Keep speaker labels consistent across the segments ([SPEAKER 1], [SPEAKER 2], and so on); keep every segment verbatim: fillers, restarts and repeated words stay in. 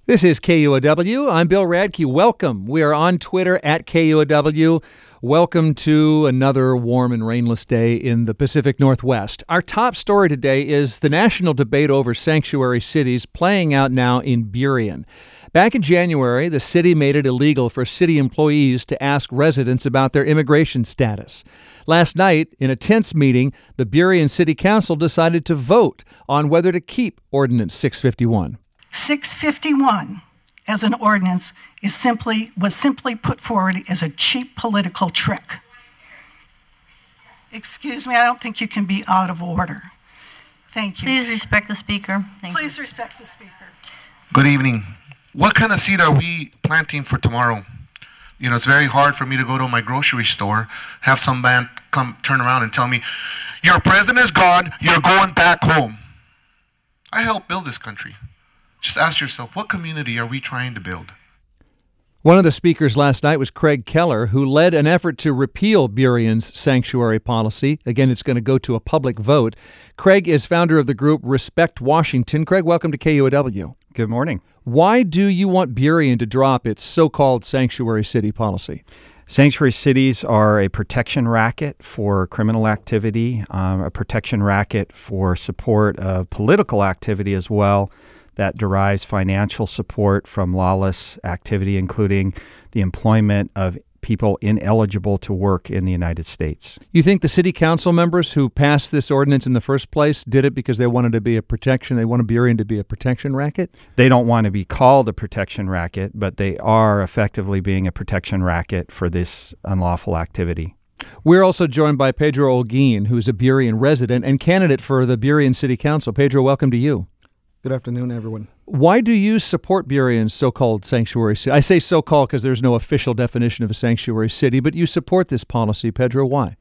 [SPEAKER 1] This is K U O W. I'm Bill Radke. Welcome. We are on Twitter at K U O W. Welcome to another warm and rainless day in the Pacific Northwest. Our top story today is the national debate over sanctuary cities playing out now in Burien. Back in January, the city made it illegal for city employees to ask residents about their immigration status. Last night, in a tense meeting, the Burien City Council decided to vote on whether to keep Ordinance six fifty-one.
[SPEAKER 2] six fifty-one as an ordinance is simply was simply put forward as a cheap political trick. Excuse me, I don't think you can be out of order. Thank you.
[SPEAKER 3] Please respect the speaker. Thank
[SPEAKER 2] Please
[SPEAKER 3] you.
[SPEAKER 2] respect the speaker.
[SPEAKER 4] Good evening. What kind of seed are we planting for tomorrow? You know, it's very hard for me to go to my grocery store, have some man come turn around and tell me, your president is gone, you're going back home. I helped build this country. Just ask yourself, what community are we trying to build?
[SPEAKER 1] One of the speakers last night was Craig Keller, who led an effort to repeal Burien's sanctuary policy. Again, it's going to go to a public vote. Craig is founder of the group Respect Washington. Craig, welcome to K U O W.
[SPEAKER 5] Good morning.
[SPEAKER 1] Why do you want Burien to drop its so-called sanctuary city policy?
[SPEAKER 5] Sanctuary cities are a protection racket for criminal activity, um, a protection racket for support of political activity as well, that derives financial support from lawless activity, including the employment of people ineligible to work in the United States.
[SPEAKER 1] You think the city council members who passed this ordinance in the first place did it because they wanted to be a protection, they wanted Burien to be a protection racket?
[SPEAKER 5] They don't want to be called a protection racket, but they are effectively being a protection racket for this unlawful activity.
[SPEAKER 1] We're also joined by Pedro Holguin, who's a Burien resident and candidate for the Burien City Council. Pedro, welcome to you.
[SPEAKER 6] Good afternoon, everyone.
[SPEAKER 1] Why do you support Burien's so-called sanctuary city? I say so-called because there's no official definition of a sanctuary city, but you support this policy. Pedro, why?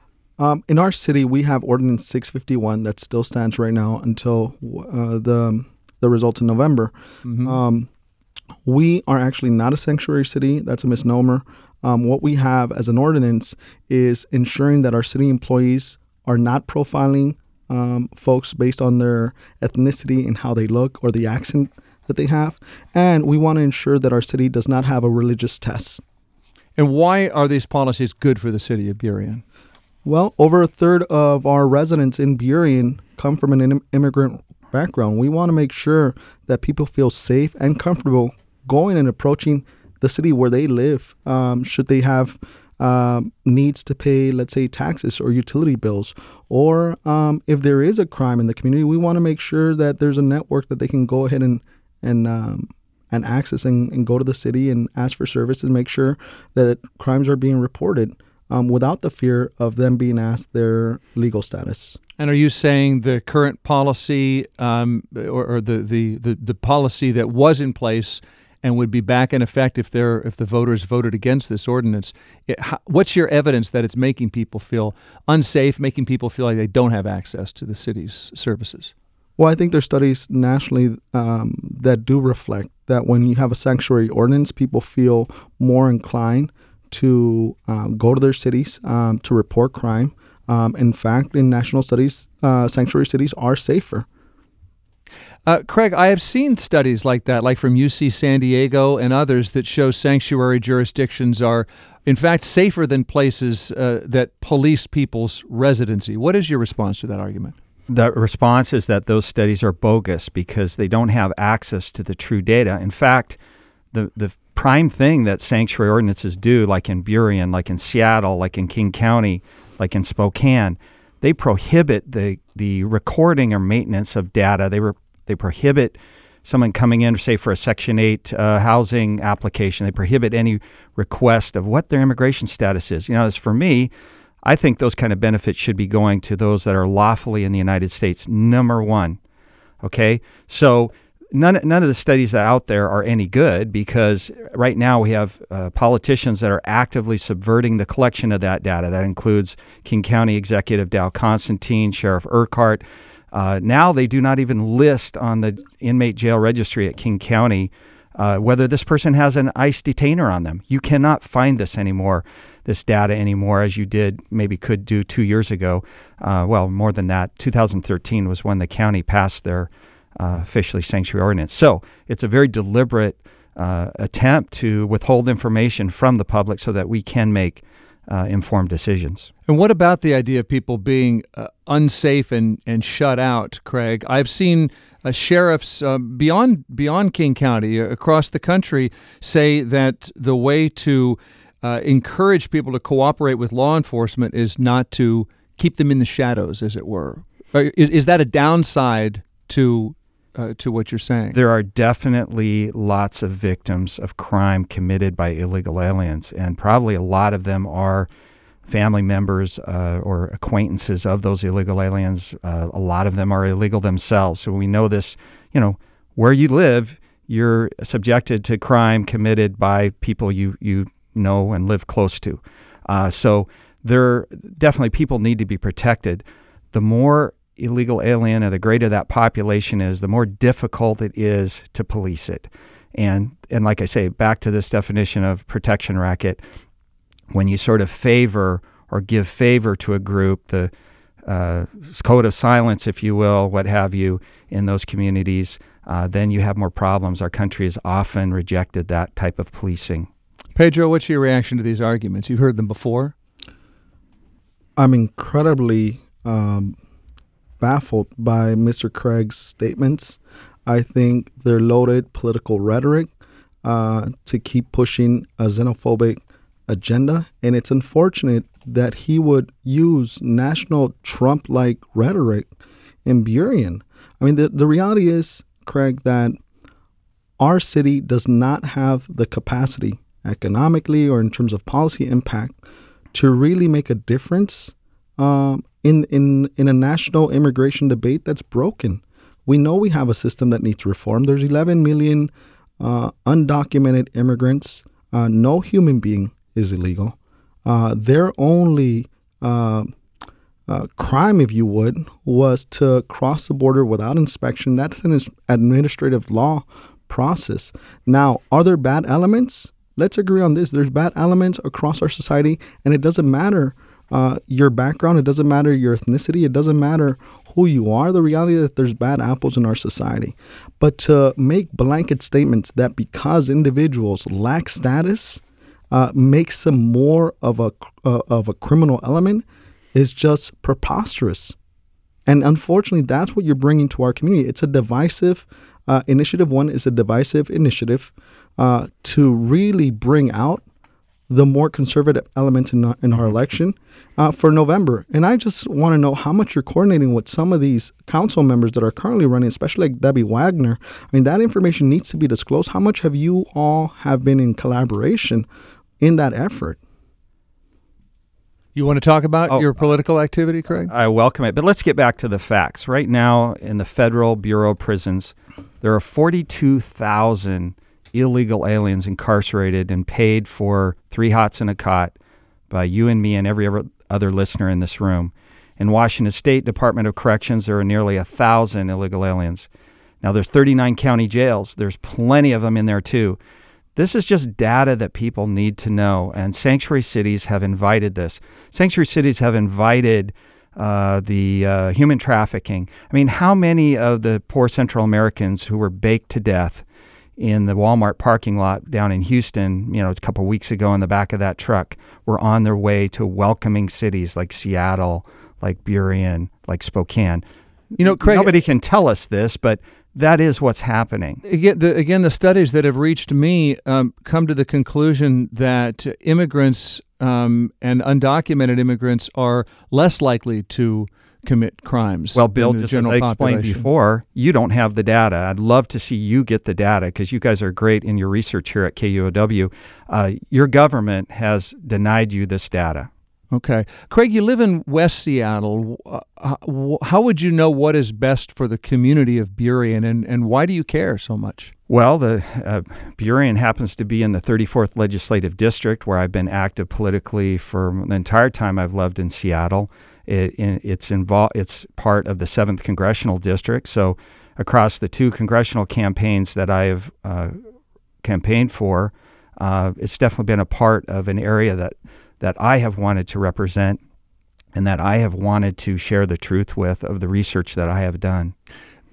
[SPEAKER 6] Um, in our city, we have Ordinance six fifty-one that still stands right now until uh, the the results in November. Mm-hmm. Um, we are actually not a sanctuary city. That's a misnomer. Um, what we have as an ordinance is ensuring that our city employees are not profiling Um, folks based on their ethnicity and how they look or the accent that they have. And we want to ensure that our city does not have a religious test.
[SPEAKER 1] And why are these policies good for the city of Burien?
[SPEAKER 6] Well, over a third of our residents in Burien come from an im- immigrant background. We want to make sure that people feel safe and comfortable going and approaching the city where they live. Um, should they have Um, needs to pay, let's say, taxes or utility bills, or um, if there is a crime in the community, we want to make sure that there's a network that they can go ahead and and um, and access and, and go to the city and ask for services and make sure that crimes are being reported um, without the fear of them being asked their legal status.
[SPEAKER 1] And are you saying the current policy um, or, or the, the, the, the policy that was in place and would be back in effect if they're if the voters voted against this ordinance, it, how, what's your evidence that it's making people feel unsafe, making people feel like they don't have access to the city's services?
[SPEAKER 6] Well, I think there's studies nationally um, that do reflect that when you have a sanctuary ordinance, people feel more inclined to uh, go to their cities um, to report crime. Um, in fact, in national studies, uh, sanctuary cities are safer.
[SPEAKER 1] Uh, Craig, I have seen studies like that, like from U C San Diego and others, that show sanctuary jurisdictions are, in fact, safer than places uh, that police people's residency. What is your response to that argument?
[SPEAKER 5] The response is that those studies are bogus because they don't have access to the true data. In fact, the, the prime thing that sanctuary ordinances do, like in Burien, like in Seattle, like in King County, like in Spokane, they prohibit the, the recording or maintenance of data. They were They prohibit someone coming in, say, for a Section eight uh, housing application. They prohibit any request of what their immigration status is. You know, as for me, I think those kind of benefits should be going to those that are lawfully in the United States, number one. Okay? So none, none of the studies that are out there are any good because right now we have uh, politicians that are actively subverting the collection of that data. That includes King County Executive Dow Constantine, Sheriff Urquhart. Uh, now they do not even list on the inmate jail registry at King County uh, whether this person has an ICE detainer on them. You cannot find this anymore, this data anymore, as you did, maybe could do two years ago. Uh, well, more than that. two thousand thirteen was when the county passed their uh, officially sanctuary ordinance. So it's a very deliberate uh, attempt to withhold information from the public so that we can make uh, informed decisions.
[SPEAKER 1] And what about the idea of people being uh, unsafe and, and shut out, Craig? I've seen uh, sheriffs uh, beyond beyond King County, uh, across the country, say that the way to uh, encourage people to cooperate with law enforcement is not to keep them in the shadows, as it were. Uh, is, is that a downside to uh, to what you're saying?
[SPEAKER 5] There are definitely lots of victims of crime committed by illegal aliens, and probably a lot of them are family members uh, or acquaintances of those illegal aliens. Uh, a lot of them are illegal themselves. So we know this, you know, where you live, you're subjected to crime committed by people you, you know and live close to. Uh, so there definitely people need to be protected. The more illegal alien or the greater that population is, the more difficult it is to police it. And and like I say, back to this definition of protection racket, when you sort of favor or give favor to a group, the uh, code of silence, if you will, what have you, in those communities, uh, then you have more problems. Our country has often rejected that type of policing.
[SPEAKER 1] Pedro, what's your reaction to these arguments? You've heard them before?
[SPEAKER 6] I'm incredibly um, baffled by Mister Craig's statements. I think they're loaded political rhetoric uh, to keep pushing a xenophobic agenda, and it's unfortunate that he would use national Trump-like rhetoric in Burien. I mean, the, the reality is, Craig, that our city does not have the capacity economically or in terms of policy impact to really make a difference um, in, in, in a national immigration debate that's broken. We know we have a system that needs reform. There's eleven million uh, undocumented immigrants. Uh, no human being is illegal. Uh, their only uh, uh, crime, if you would, was to cross the border without inspection. That's an administrative law process. Now, are there bad elements? Let's agree on this. There's bad elements across our society, and it doesn't matter uh, your background. It doesn't matter your ethnicity. It doesn't matter who you are. The reality is that there's bad apples in our society. But to make blanket statements that because individuals lack status Uh, makes them more of a uh, of a criminal element is just preposterous. And unfortunately, that's what you're bringing to our community. It's a divisive uh, initiative. One is a divisive initiative uh, to really bring out the more conservative elements in our, in our election uh, for November. And I just want to know how much you're coordinating with some of these council members that are currently running, especially like Debbie Wagner. I mean, that information needs to be disclosed. How much have you all have been in collaboration in that effort?
[SPEAKER 1] You want to talk about
[SPEAKER 5] oh,
[SPEAKER 1] your political activity, Craig?
[SPEAKER 5] I welcome it. But let's get back to the facts. Right now, in the Federal Bureau of Prisons, there are forty-two thousand illegal aliens incarcerated and paid for three hots and a cot by you and me and every other listener in this room. In Washington State Department of Corrections, there are nearly one thousand illegal aliens. Now, there's thirty-nine county jails. There's plenty of them in there, too. This is just data that people need to know, and sanctuary cities have invited this. Sanctuary cities have invited uh, the uh, human trafficking. I mean, how many of the poor Central Americans who were baked to death in the Walmart parking lot down in Houston, you know, a couple of weeks ago in the back of that truck, were on their way to welcoming cities like Seattle, like Burien, like Spokane?
[SPEAKER 1] You know, Craig,
[SPEAKER 5] nobody can tell us this, but that is what's happening.
[SPEAKER 1] Again, the, again, the studies that have reached me um, come to the conclusion that immigrants um, and undocumented immigrants are less likely to commit crimes.
[SPEAKER 5] Well, Bill,
[SPEAKER 1] than the
[SPEAKER 5] just as
[SPEAKER 1] general
[SPEAKER 5] I explained
[SPEAKER 1] population.
[SPEAKER 5] before, you don't have the data. I'd love to see you get the data because you guys are great in your research here at K U O W. Uh, your government has denied you this data.
[SPEAKER 1] Okay. Craig, you live in West Seattle. Uh, how would you know what is best for the community of Burien, and, and why do you care so much?
[SPEAKER 5] Well, the uh, Burien happens to be in the thirty-fourth Legislative District, where I've been active politically for the entire time I've lived in Seattle. It, it's involved. It's part of the seventh Congressional District. So across the two congressional campaigns that I have uh, campaigned for, uh, it's definitely been a part of an area that that I have wanted to represent and that I have wanted to share the truth with of the research that I have done.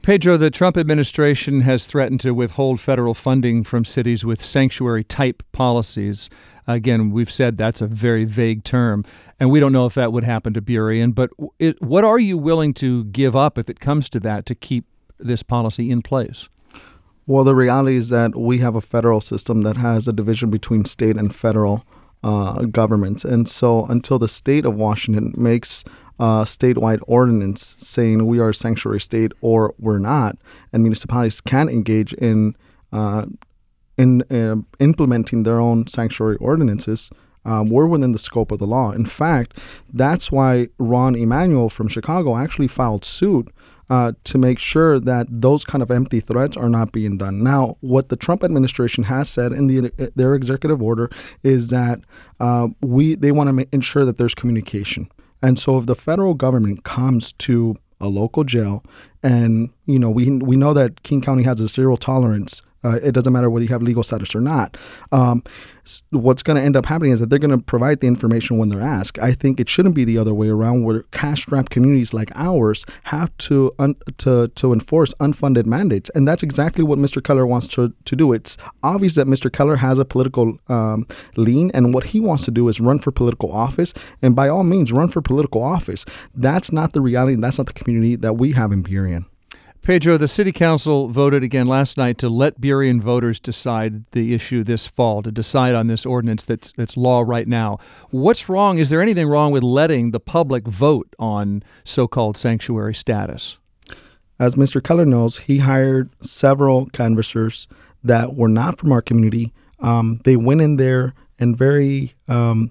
[SPEAKER 1] Pedro, the Trump administration has threatened to withhold federal funding from cities with sanctuary-type policies. Again, we've said that's a very vague term, and we don't know if that would happen to Burien. But it, what are you willing to give up if it comes to that to keep this policy in place?
[SPEAKER 6] Well, the reality is that we have a federal system that has a division between state and federal uh, governments. And so until the state of Washington makes Uh, statewide ordinance saying we are a sanctuary state or we're not, and municipalities can engage in uh, in uh, implementing their own sanctuary ordinances, um, we're within the scope of the law. In fact, that's why Ron Emanuel from Chicago actually filed suit uh, to make sure that those kind of empty threats are not being done. Now, what the Trump administration has said in the, their executive order is that uh, we they want to ma- ensure that there's communication. And so if the federal government comes to a local jail and, you know, we we know that King County has a zero tolerance. Uh, it doesn't matter whether you have legal status or not. Um, what's going to end up happening is that they're going to provide the information when they're asked. I think it shouldn't be the other way around, where cash-strapped communities like ours have to un- to to enforce unfunded mandates, and that's exactly what Mister Keller wants to, to do. It's obvious that Mister Keller has a political um, lean, and what he wants to do is run for political office, and by all means, run for political office. That's not the reality. That's not the community that we have in Burien.
[SPEAKER 1] Pedro, the city council voted again last night to let Burien voters decide the issue this fall, to decide on this ordinance that's that's law right now. What's wrong? Is there anything wrong with letting the public vote on so-called sanctuary status?
[SPEAKER 6] As Mister Keller knows, he hired several canvassers that were not from our community. Um, they went in there and very um,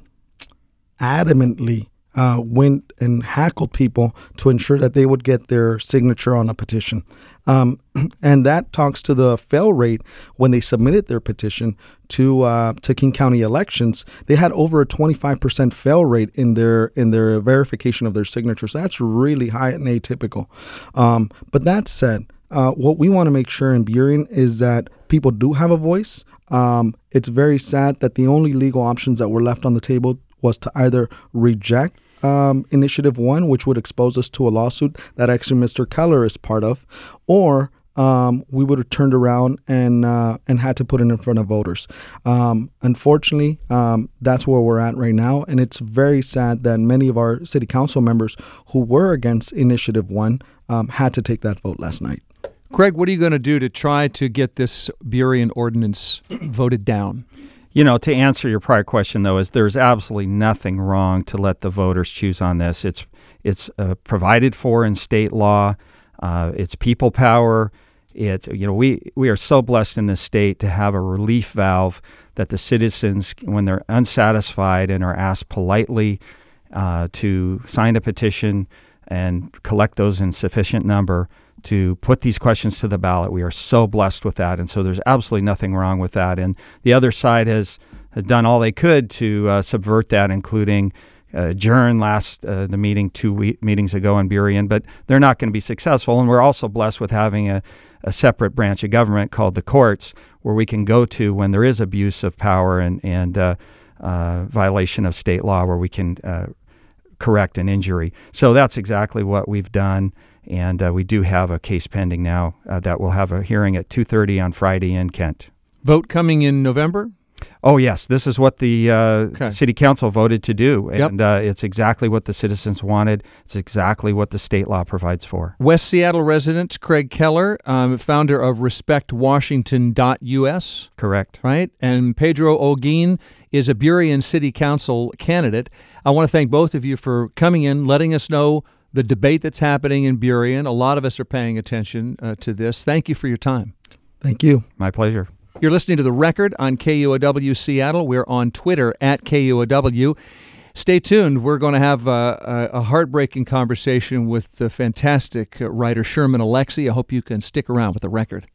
[SPEAKER 6] adamantly Uh, went and hackled people to ensure that they would get their signature on a petition. Um, and that talks to the fail rate when they submitted their petition to uh, to King County elections. They had over a twenty-five percent fail rate in their in their verification of their signatures. That's really high and atypical. Um, but that said, uh, what we want to make sure in Burien is that people do have a voice. Um, it's very sad that the only legal options that were left on the table was to either reject Um, Initiative One, which would expose us to a lawsuit that actually Mister Keller is part of, or um, we would have turned around and uh, and had to put it in front of voters. Um, unfortunately, um, that's where we're at right now, and it's very sad that many of our city council members who were against Initiative One um, had to take that vote last night.
[SPEAKER 1] Craig, what are you going to do to try to get this Burien ordinance voted down?
[SPEAKER 5] You know, to answer your prior question, though, is there's absolutely nothing wrong to let the voters choose on this. It's it's uh, provided for in state law. Uh, it's people power. It's, you know, we, we are so blessed in this state to have a relief valve that the citizens, when they're unsatisfied and are asked politely uh, to sign a petition and collect those in sufficient number to put these questions to the ballot. We are so blessed with that, and so there's absolutely nothing wrong with that. And the other side has, has done all they could to uh, subvert that, including uh, adjourn last uh, the meeting two we- meetings ago in Burien, but they're not going to be successful. And we're also blessed with having a, a separate branch of government called the courts, where we can go to when there is abuse of power and, and uh, uh, violation of state law, where we can uh, correct an injury. So that's exactly what we've done. And uh, we do have a case pending now uh, that will have a hearing at two thirty on Friday in Kent.
[SPEAKER 1] Vote coming in November?
[SPEAKER 5] Oh, yes. This is what the uh,
[SPEAKER 1] okay.
[SPEAKER 5] city council voted to do.
[SPEAKER 1] Yep.
[SPEAKER 5] And uh, it's exactly what the citizens wanted. It's exactly what the state law provides for.
[SPEAKER 1] West Seattle resident Craig Keller, um, founder of respect washington dot U S.
[SPEAKER 5] Correct.
[SPEAKER 1] Right? And Pedro Holguin is a Burien City Council candidate. I want to thank both of you for coming in, letting us know the debate that's happening in Burien. A lot of us are paying attention uh, to this. Thank you for your time.
[SPEAKER 6] Thank you.
[SPEAKER 5] My pleasure.
[SPEAKER 1] You're listening to The Record on K U O W Seattle. We're on Twitter at K U O W. Stay tuned. We're going to have a, a heartbreaking conversation with the fantastic writer Sherman Alexie. I hope you can stick around with The Record.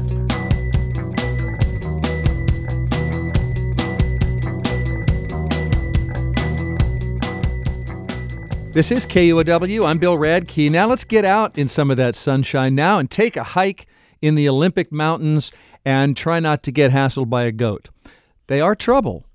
[SPEAKER 1] This is K U O W. I'm Bill Radke. Now let's get out in some of that sunshine now and take a hike in the Olympic Mountains and try not to get hassled by a goat. They are trouble.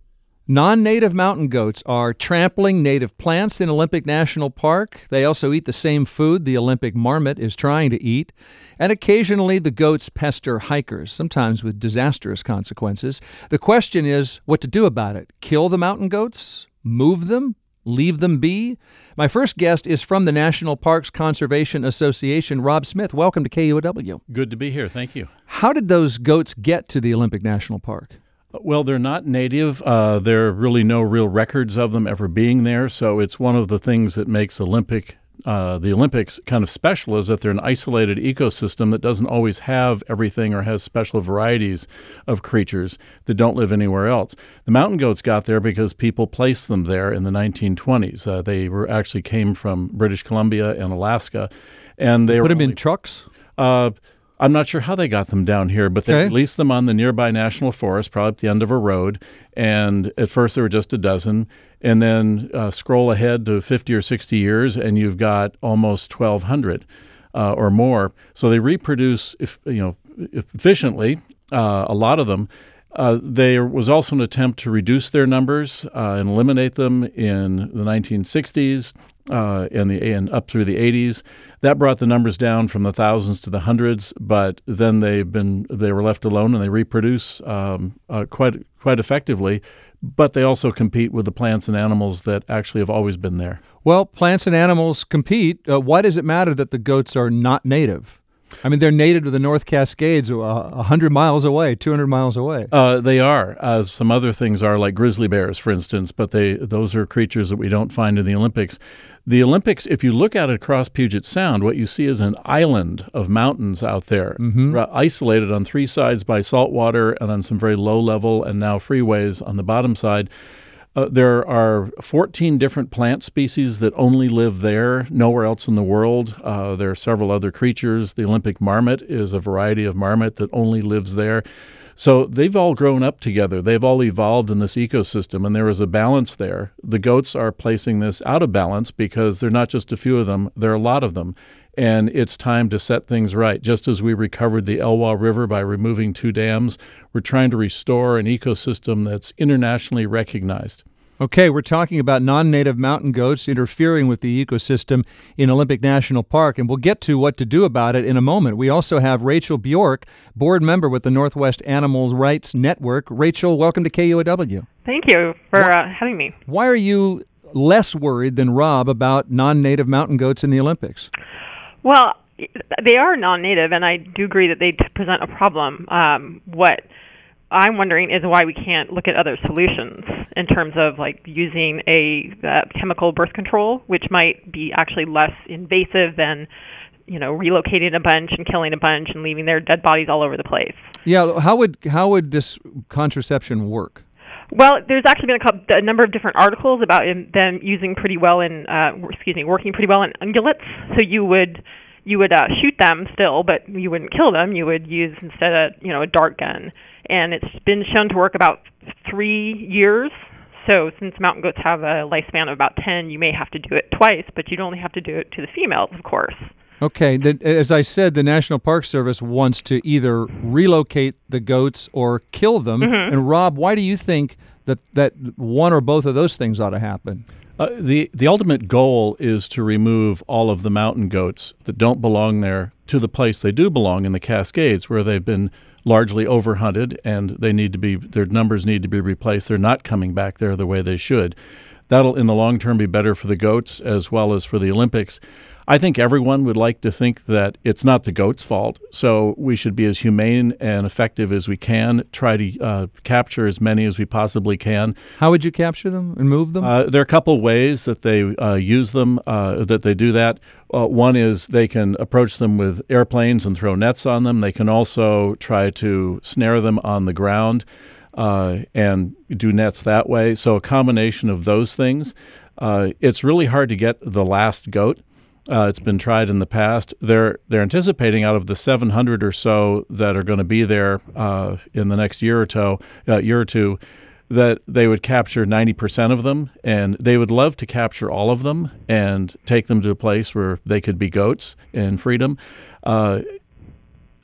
[SPEAKER 1] Non-native mountain goats are trampling native plants in Olympic National Park. They also eat the same food the Olympic marmot is trying to eat. And occasionally the goats pester hikers, sometimes with disastrous consequences. The question is what to do about it. Kill the mountain goats? Move them? Leave them be? My first guest is from the National Parks Conservation Association, Rob Smith. Welcome to K U O W.
[SPEAKER 7] Good to be here. Thank you.
[SPEAKER 1] How did those goats get to the Olympic National Park?
[SPEAKER 7] Well, they're not native. Uh, there are really no real records of them ever being there. So it's one of the things that makes Olympic uh, the Olympics kind of special is that they're an isolated ecosystem that doesn't always have everything or has special varieties of creatures that don't live anywhere else. The mountain goats got there because people placed them there in the nineteen twenties. Uh, they were actually came from British Columbia and Alaska, and they
[SPEAKER 1] Put
[SPEAKER 7] were
[SPEAKER 1] them
[SPEAKER 7] only,
[SPEAKER 1] in trucks?
[SPEAKER 7] Uh, I'm not sure how they got them down here, but they
[SPEAKER 1] Okay.
[SPEAKER 7] released them on the nearby national forest, probably at the end of a road. And at first there were just a dozen. And then uh, scroll ahead to fifty or sixty years, and you've got almost twelve hundred uh, or more. So they reproduce, if, you know, efficiently, uh, a lot of them. Uh, there was also an attempt to reduce their numbers uh, and eliminate them in the nineteen sixties uh, and the and up through the eighties. That brought the numbers down from the thousands to the hundreds, but then they've been they were left alone and they reproduce um, uh, quite quite effectively. But they also compete with the plants and animals that actually have always been there.
[SPEAKER 1] Well, plants and animals compete. Uh, why does it matter that the goats are not native? I mean, they're native to the North Cascades, uh, one hundred miles away, two hundred miles away.
[SPEAKER 7] Uh, they are, as some other things are, like grizzly bears, for instance, but they those are creatures that we don't find in the Olympics. The Olympics, if you look at it across Puget Sound, what you see is an island of mountains out there,
[SPEAKER 1] Mm-hmm.
[SPEAKER 7] r- isolated on three sides by salt water and on some very low-level and now freeways on the bottom side. Uh, there are fourteen different plant species that only live there, nowhere else in the world. Uh, there are several other creatures. The Olympic marmot is a variety of marmot that only lives there. So they've all grown up together. They've all evolved in this ecosystem, and there is a balance there. The goats are placing this out of balance because they're not just a few of them, there are a lot of them. And it's time to set things right. Just as we recovered the Elwha River by removing two dams, we're trying to restore an ecosystem that's internationally recognized.
[SPEAKER 1] Okay, we're talking about non-native mountain goats interfering with the ecosystem in Olympic National Park, and we'll get to what to do about it in a moment. We also have Rachel Bjork, board member with the Northwest Animal Rights Network. Rachel, welcome to K U O W.
[SPEAKER 8] Thank you for uh, having me.
[SPEAKER 1] Why are you less worried than Rob about non-native mountain goats in the Olympics?
[SPEAKER 8] Well, they are non-native, and I do agree that they t- present a problem. Um, what I'm wondering is why we can't look at other solutions in terms of like using a uh, chemical birth control, which might be actually less invasive than, you know, relocating a bunch and killing a bunch and leaving their dead bodies all over the place.
[SPEAKER 1] Yeah, how would how would this contraception work?
[SPEAKER 8] Well, there's actually been a, couple, a number of different articles about in, them using pretty well in, uh, excuse me, working pretty well in ungulates. So you would you would uh, shoot them still, but you wouldn't kill them. You would use instead a you know a dart gun, and it's been shown to work about three years. So since mountain goats have a lifespan of about ten, you may have to do it twice, but you'd only have to do it to the females, of course.
[SPEAKER 1] Okay, the, as I said, the National Park Service wants to either relocate the goats or kill them.
[SPEAKER 8] Mm-hmm.
[SPEAKER 1] And Rob, why do you think that, that one or both of those things ought to happen?
[SPEAKER 7] Uh, the the ultimate goal is to remove all of the mountain goats that don't belong there to the place they do belong in the Cascades, where they've been largely overhunted and they need to be their numbers need to be replaced. They're not coming back there the way they should. That'll in the long term be better for the goats as well as for the Olympics. I think everyone would like to think that it's not the goats' fault, so we should be as humane and effective as we can, try to uh, capture as many as we possibly can.
[SPEAKER 1] How would you capture them and move them?
[SPEAKER 7] Uh, there are a couple ways that they uh, use them, uh, that they do that. Uh, one is they can approach them with airplanes and throw nets on them. They can also try to snare them on the ground uh, and do nets that way. So a combination of those things. Uh, it's really hard to get the last goat. Uh, it's been tried in the past. They're they're anticipating out of the seven hundred or so that are going to be there uh, in the next year or two, uh, year or two, that they would capture ninety percent of them, and they would love to capture all of them and take them to a place where they could be goats in freedom. Uh,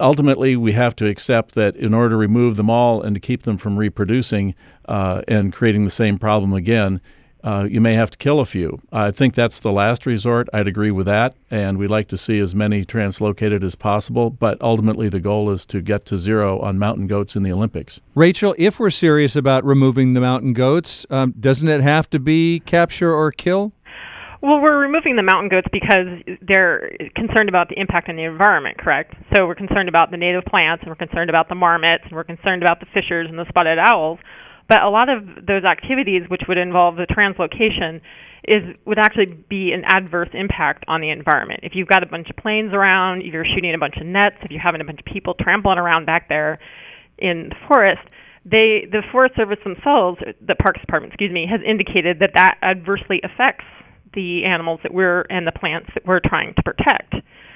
[SPEAKER 7] ultimately, we have to accept that in order to remove them all and to keep them from reproducing uh, and creating the same problem again, uh, you may have to kill a few. I think that's the last resort. I'd agree with that, and we'd like to see as many translocated as possible, but ultimately the goal is to get to zero on mountain goats in the Olympics.
[SPEAKER 1] Rachel, if we're serious about removing the mountain goats, um, doesn't it have to be capture or kill?
[SPEAKER 8] Well, we're removing the mountain goats because they're concerned about the impact on the environment, correct? So we're concerned about the native plants, and we're concerned about the marmots, and we're concerned about the fishers and the spotted owls. But a lot of those activities, which would involve the translocation, is would actually be an adverse impact on the environment. If you've got a bunch of planes around, if you're shooting a bunch of nets, if you're having a bunch of people trampling around back there in the forest, they the Forest Service themselves, the Parks Department, excuse me, has indicated that that adversely affects the animals that we're and the plants that we're trying to protect.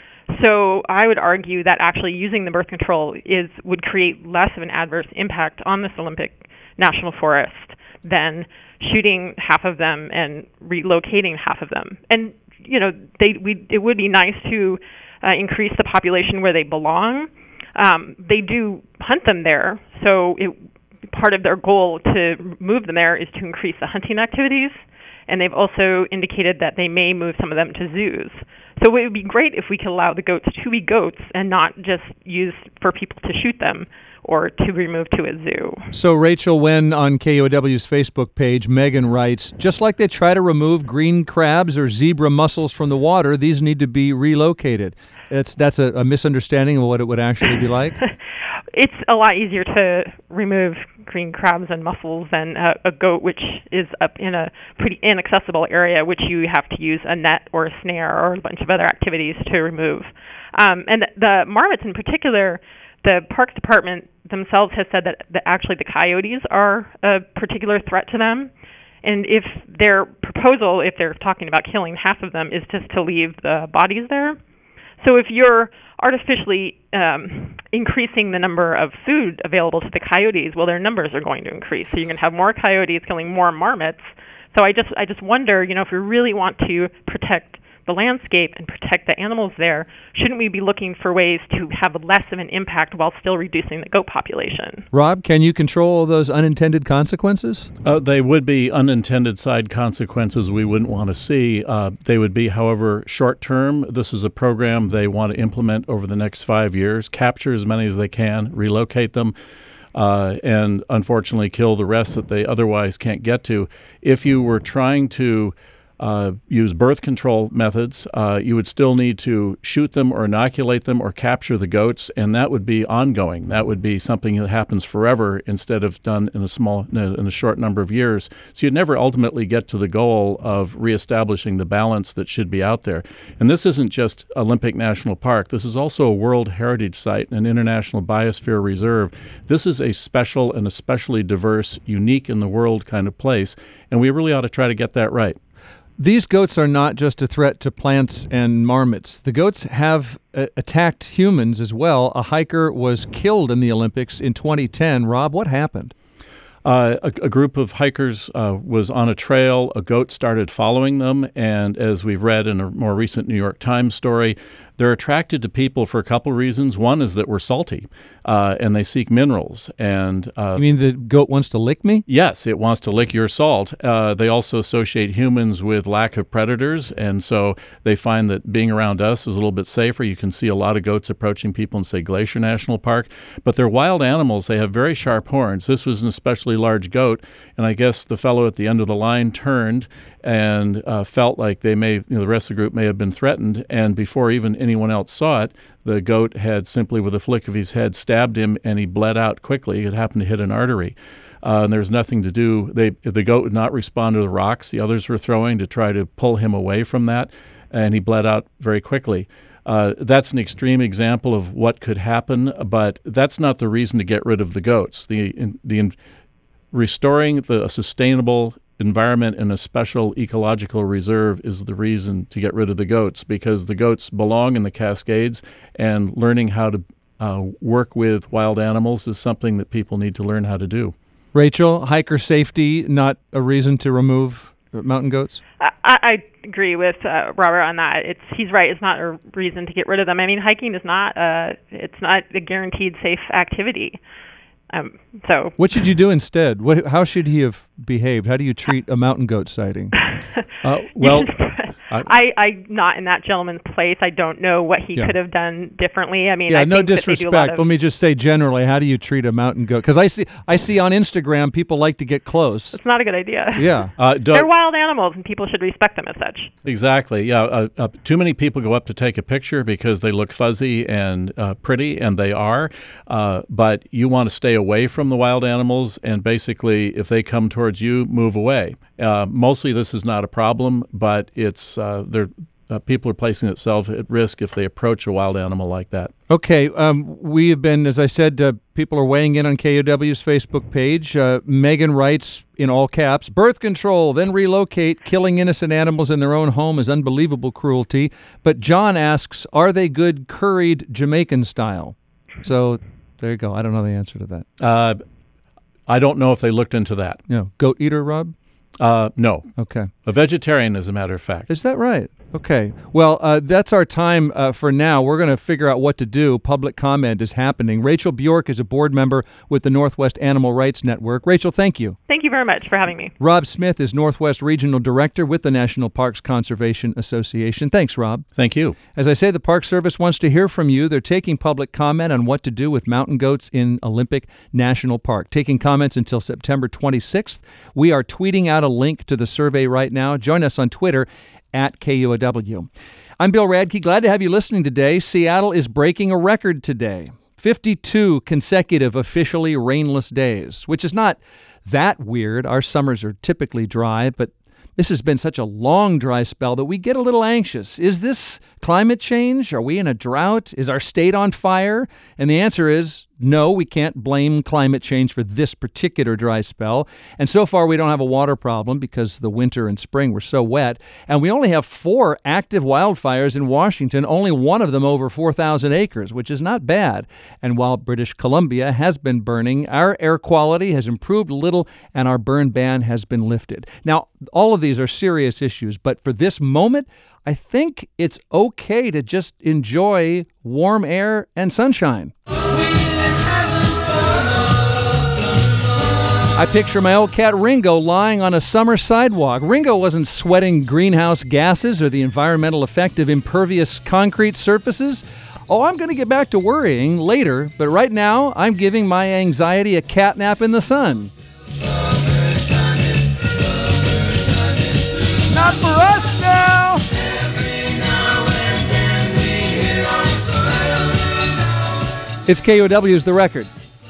[SPEAKER 8] So I would argue that actually using the birth control is would create less of an adverse impact on this Olympic National Forest than shooting half of them and relocating half of them. And you know, they we it would be nice to uh, increase the population where they belong. Um, they do hunt them there, so it, part of their goal to move them there is to increase the hunting activities. And they've also indicated that they may move some of them to zoos. So it would be great if we could allow the goats to be goats and not just use for people to shoot them or to remove to a zoo.
[SPEAKER 1] So, Rachel, when on K O W's Facebook page, Megan writes, just like they try to remove green crabs or zebra mussels from the water, these need to be relocated. It's, that's a, a misunderstanding of what it would actually be like?
[SPEAKER 8] It's a lot easier to remove green crabs and mussels than a, a goat, which is up in a pretty inaccessible area, which you have to use a net or a snare or a bunch of other activities to remove. Um, and the, the marmots in particular, the Parks Department themselves has said that, that actually the coyotes are a particular threat to them. And if their proposal, if they're talking about killing half of them, is just to leave the bodies there. So if you're artificially um, increasing the number of food available to the coyotes, well, their numbers are going to increase. So you're going to have more coyotes killing more marmots. So I just I just wonder, you know, if we really want to protect the landscape and protect the animals there, shouldn't we be looking for ways to have less of an impact while still reducing the goat population?
[SPEAKER 1] Rob, can you control those unintended consequences?
[SPEAKER 7] Uh, they would be unintended side consequences we wouldn't want to see. Uh, they would be, however, short-term. This is a program they want to implement over the next five years, capture as many as they can, relocate them, uh, and unfortunately kill the rest that they otherwise can't get to. If you were trying to Uh, use birth control methods, uh, you would still need to shoot them or inoculate them or capture the goats, and that would be ongoing. That would be something that happens forever instead of done in a small, in a short number of years. So you'd never ultimately get to the goal of reestablishing the balance that should be out there. And this isn't just Olympic National Park. This is also a World Heritage Site, an International Biosphere Reserve. This is a special and especially diverse, unique in the world kind of place, and we really ought to try to get that right.
[SPEAKER 1] These goats are not just a threat to plants and marmots. The goats have uh, attacked humans as well. A hiker was killed in the Olympics in twenty ten. Rob, what happened?
[SPEAKER 7] Uh, a, a group of hikers uh, was on a trail. A goat started following them, and as we've read in a more recent New York Times story, they're attracted to people for a couple of reasons. One is that we're salty, uh, and they seek minerals. And uh,
[SPEAKER 1] you mean the goat wants to lick me?
[SPEAKER 7] Yes, it wants to lick your salt. Uh, they also associate humans with lack of predators, and so they find that being around us is a little bit safer. You can see a lot of goats approaching people in, say, Glacier National Park. But they're wild animals. They have very sharp horns. This was an especially large goat, and I guess the fellow at the end of the line turned and uh, felt like they may, you know, the rest of the group may have been threatened, and before even anyone else saw it, the goat had simply, with a flick of his head, stabbed him, and he bled out quickly. It happened to hit an artery. Uh, and there's nothing to do. They, the goat would not respond to the rocks the others were throwing to try to pull him away from that, and he bled out very quickly. Uh, that's an extreme example of what could happen, but that's not the reason to get rid of the goats. The, in, the in, restoring the a sustainable environment and a special ecological reserve is the reason to get rid of the goats, because the goats belong in the Cascades, and learning how to uh, work with wild animals is something that people need to learn how to do.
[SPEAKER 1] Rachel, hiker safety, not a reason to remove mountain goats?
[SPEAKER 8] I, I agree with uh, Robert on that. It's he's right. It's not a reason to get rid of them. I mean, hiking is not uh it's not a guaranteed safe activity. Um, so
[SPEAKER 1] what should you do instead? What? How should he have behaved? How do you treat a mountain goat sighting?
[SPEAKER 7] uh, well,
[SPEAKER 8] I, I'm not in that gentleman's place. I don't know what he
[SPEAKER 1] Yeah.
[SPEAKER 8] could have done differently. I mean,
[SPEAKER 1] Yeah,
[SPEAKER 8] I
[SPEAKER 1] no
[SPEAKER 8] think that they do a
[SPEAKER 1] disrespect.
[SPEAKER 8] lot of-
[SPEAKER 1] Let me just say generally, how do you treat a mountain goat? Because I see, I see on Instagram people like to get close.
[SPEAKER 8] It's not a good idea.
[SPEAKER 1] Yeah.
[SPEAKER 7] uh, Doug,
[SPEAKER 8] They're wild animals, and people should respect them as such.
[SPEAKER 7] Exactly. Yeah. Uh, uh, too many people go up to take a picture because they look fuzzy and uh, pretty, and they are. Uh, but you want to stay away from the wild animals, and basically, if they come towards you, move away. Uh, mostly, this is not a problem, but it's uh, they're. Uh, people are placing themselves at risk if they approach a wild animal like that.
[SPEAKER 1] Okay, um, we have been, as I said, uh, people are weighing in on K O W's Facebook page. Uh, Megan writes in all caps, birth control, then relocate. Killing innocent animals in their own home is unbelievable cruelty. But John asks, are they good curried Jamaican style? So there you go. I don't know the answer to that.
[SPEAKER 7] Uh, I don't know if they looked into that.
[SPEAKER 1] You know, goat eater, Rob?
[SPEAKER 7] Uh, no.
[SPEAKER 1] Okay.
[SPEAKER 7] A vegetarian, as a matter of fact.
[SPEAKER 1] Is that right? Okay. Well, uh, that's our time uh, for now. We're going to figure out what to do. Public comment is happening. Rachel Bjork is a board member with the Northwest Animal Rights Network. Rachel, thank you.
[SPEAKER 8] Thank you very much for having me.
[SPEAKER 1] Rob Smith is Northwest Regional Director with the National Parks Conservation Association. Thanks, Rob.
[SPEAKER 7] Thank you.
[SPEAKER 1] As I say, the Park Service wants to hear from you. They're taking public comment on what to do with mountain goats in Olympic National Park. Taking comments until September twenty-sixth. We are tweeting out a link to the survey right now. Join us on Twitter at K U O W. I'm Bill Radke. Glad to have you listening today. Seattle is breaking a record today. fifty-two consecutive officially rainless days, which is not that weird. Our summers are typically dry, but this has been such a long dry spell that we get a little anxious. Is this climate change? Are we in a drought? Is our state on fire? And the answer is no, we can't blame climate change for this particular dry spell. And so far, we don't have a water problem because the winter and spring were so wet. And we only have four active wildfires in Washington, only one of them over four thousand acres, which is not bad. And while British Columbia has been burning, our air quality has improved a little and our burn ban has been lifted. Now, all of these are serious issues, but for this moment, I think it's okay to just enjoy warm air and sunshine. I picture my old cat Ringo lying on a summer sidewalk. Ringo wasn't sweating greenhouse gases or the environmental effect of impervious concrete surfaces. Oh, I'm going to get back to worrying later, but right now I'm giving my anxiety a cat nap in the sun. Not for us now! It's K O W's The Record.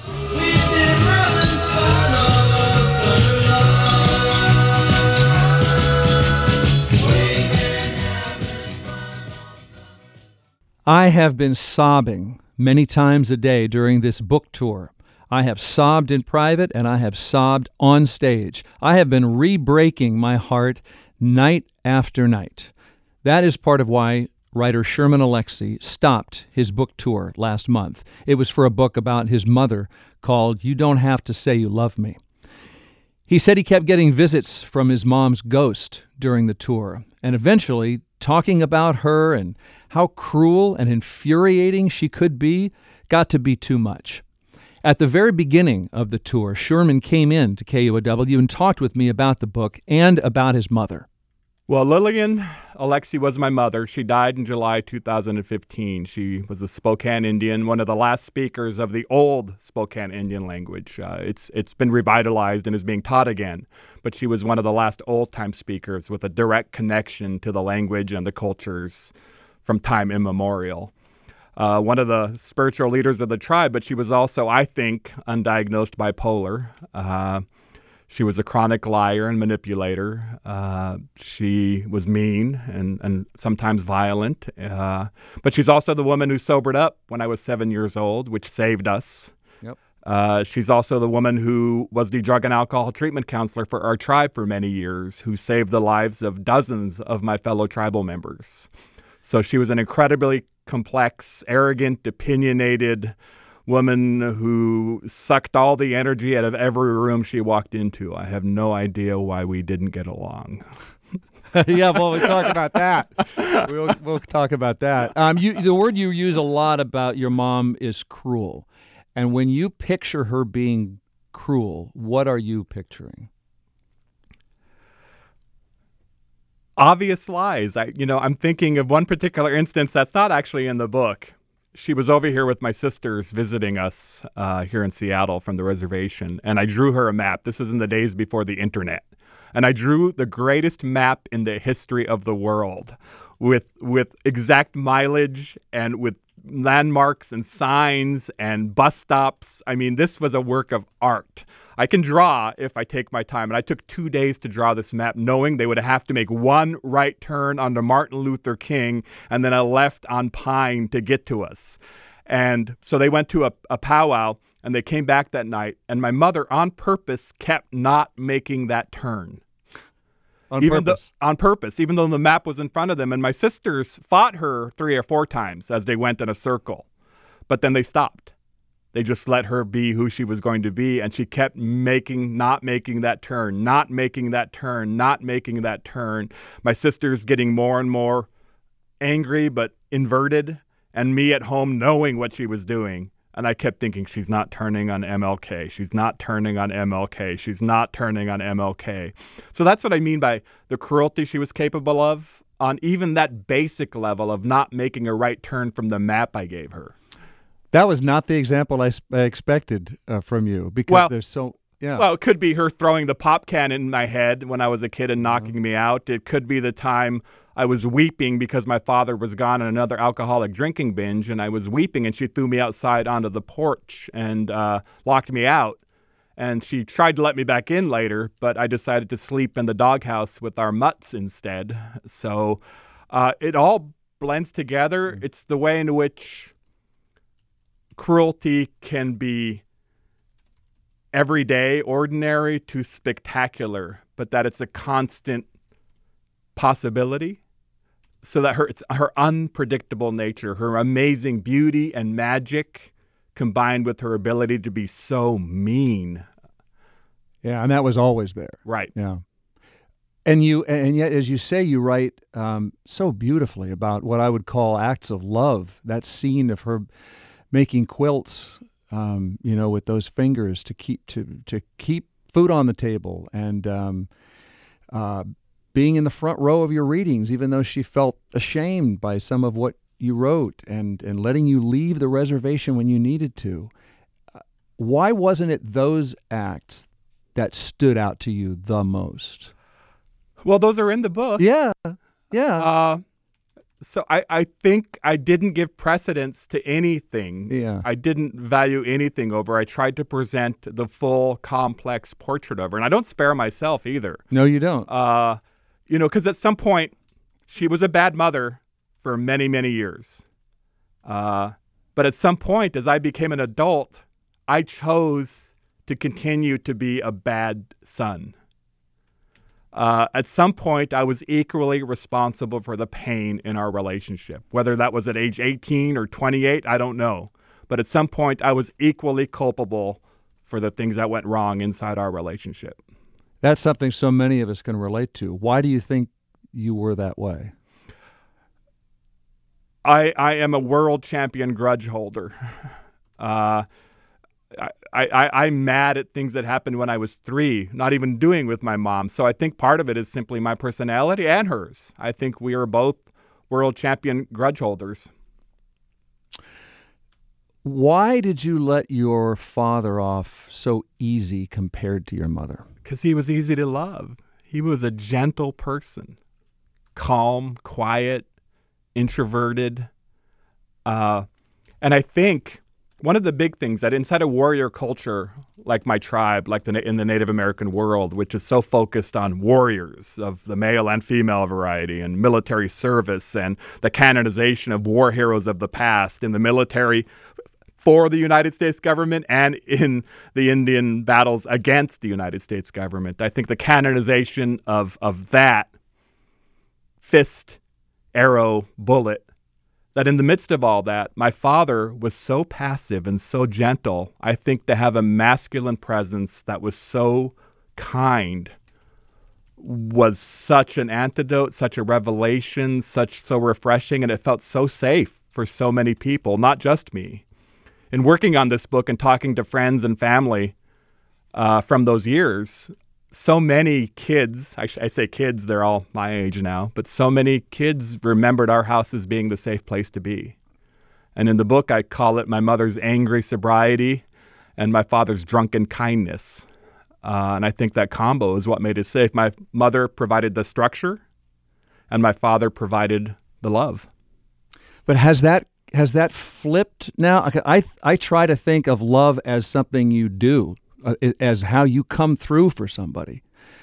[SPEAKER 1] I have been sobbing many times a day during this book tour. I have sobbed in private and I have sobbed on stage. I have been re-breaking my heart night after night. That is part of why writer Sherman Alexie stopped his book tour last month. It was for a book about his mother called You Don't Have to Say You Love Me. He said he kept getting visits from his mom's ghost during the tour, and eventually talking about her and how cruel and infuriating she could be got to be too much. At the very beginning of the tour, Sherman came in to K U O W and talked with me about the book and about his mother.
[SPEAKER 9] Well, Lillian Alexie was my mother. She died in July two thousand fifteen. She was a Spokane Indian, one of the last speakers of the old Spokane Indian language. Uh, it's it's been revitalized and is being taught again, but she was one of the last old-time speakers with a direct connection to the language and the cultures from time immemorial. Uh, one of the spiritual leaders of the tribe, but she was also, I think, undiagnosed bipolar. Uh, She was a chronic liar and manipulator. Uh, she was mean and, and sometimes violent. Uh, but she's also the woman who sobered up when I was seven years old, which saved us.
[SPEAKER 1] Yep.
[SPEAKER 9] Uh, she's also the woman who was the drug and alcohol treatment counselor for our tribe for many years, who saved the lives of dozens of my fellow tribal members. So she was an incredibly complex, arrogant, opinionated woman who sucked all the energy out of every room she walked into. I have no idea why we didn't get along.
[SPEAKER 1] Yeah, well, we'll talk about that. We'll, we'll talk about that. Um, you, the word you use a lot about your mom is cruel. And when you picture her being cruel, what are you picturing?
[SPEAKER 9] Obvious lies. I, you know, I'm thinking of one particular instance that's not actually in the book. She was over here with my sisters visiting us uh, here in Seattle from the reservation, and I drew her a map. This was in the days before the internet. And I drew the greatest map in the history of the world with with exact mileage and with landmarks and signs and bus stops. I mean, this was a work of art. I can draw if I take my time. And I took two days to draw this map, knowing they would have to make one right turn onto Martin Luther King and then a left on Pine to get to us. And so they went to a, a powwow, and they came back that night. And my mother, on purpose, kept not making that turn.
[SPEAKER 1] On
[SPEAKER 9] even
[SPEAKER 1] purpose?
[SPEAKER 9] Though, on purpose, even though the map was in front of them. And my sisters fought her three or four times as they went in a circle. But then they stopped. They just let her be who she was going to be. And she kept making, not making that turn, not making that turn, not making that turn. My sisters getting more and more angry, but inverted. And me at home knowing what she was doing. And I kept thinking, she's not turning on M L K. She's not turning on M L K. She's not turning on M L K. So that's what I mean by the cruelty she was capable of on even that basic level of not making a right turn from the map I gave her.
[SPEAKER 1] That was not the example I, I expected uh, from you because
[SPEAKER 9] well,
[SPEAKER 1] there's so, yeah.
[SPEAKER 9] Well, it could be her throwing the pop can in my head when I was a kid and knocking mm-hmm. me out. It could be the time I was weeping because my father was gone on another alcoholic drinking binge, and I was weeping, and she threw me outside onto the porch and uh, locked me out. And she tried to let me back in later, but I decided to sleep in the doghouse with our mutts instead. So uh, it all blends together. Mm-hmm. It's the way in which cruelty can be everyday, ordinary to spectacular, but that it's a constant possibility. So that her, it's her unpredictable nature, her amazing beauty and magic combined with her ability to be so mean.
[SPEAKER 1] Yeah, and that was always there.
[SPEAKER 9] Right.
[SPEAKER 1] Yeah. And you, and yet, as you say, you write um, so beautifully about what I would call acts of love. That scene of her making quilts, um, you know, with those fingers to keep to to keep food on the table, and um, uh, being in the front row of your readings, even though she felt ashamed by some of what you wrote, and, and letting you leave the reservation when you needed to. Uh, why wasn't it those acts that stood out to you the most?
[SPEAKER 9] Well, those are in the book.
[SPEAKER 1] Yeah, yeah.
[SPEAKER 9] Uh, so I, I think I didn't give precedence to anything.
[SPEAKER 1] Yeah.
[SPEAKER 9] I didn't value anything over her. I tried to present the full, complex portrait of her. And I don't spare myself either.
[SPEAKER 1] No, you don't.
[SPEAKER 9] Uh, you know, because at some point, she was a bad mother for many, many years. Uh, but at some point, as I became an adult, I chose to continue to be a bad son. Uh, at some point, I was equally responsible for the pain in our relationship. Whether that was at age eighteen or twenty-eight, I don't know. But at some point, I was equally culpable for the things that went wrong inside our relationship.
[SPEAKER 1] That's something so many of us can relate to. Why do you think you were that way?
[SPEAKER 9] I, I am a world champion grudge holder. Uh, I, I, I'm mad at things that happened when I was three, not even doing with my mom. So I think part of it is simply my personality and hers. I think we are both world champion grudge holders.
[SPEAKER 1] Why did you let your father off so easy compared to your mother?
[SPEAKER 9] Because he was easy to love. He was a gentle person, calm, quiet, introverted. Uh, and I think one of the big things that inside a warrior culture, like my tribe, like the, in the Native American world, which is so focused on warriors of the male and female variety and military service and the canonization of war heroes of the past in the military for the United States government and in the Indian battles against the United States government. I think the canonization of, of that fist, arrow, bullet that in the midst of all that, my father was so passive and so gentle. I think to have a masculine presence that was so kind was such an antidote, such a revelation, such so refreshing, and it felt so safe for so many people, not just me. In working on this book and talking to friends and family uh, from those years, so many kids, I, sh- I say kids, they're all my age now, but so many kids remembered our house as being the safe place to be. And in the book, I call it my mother's angry sobriety and my father's drunken kindness. Uh, and I think that combo is what made it safe. My mother provided the structure, and my father provided the love.
[SPEAKER 1] But has that has that flipped now? I I try to think of love as something you do, uh, as how you come through for somebody.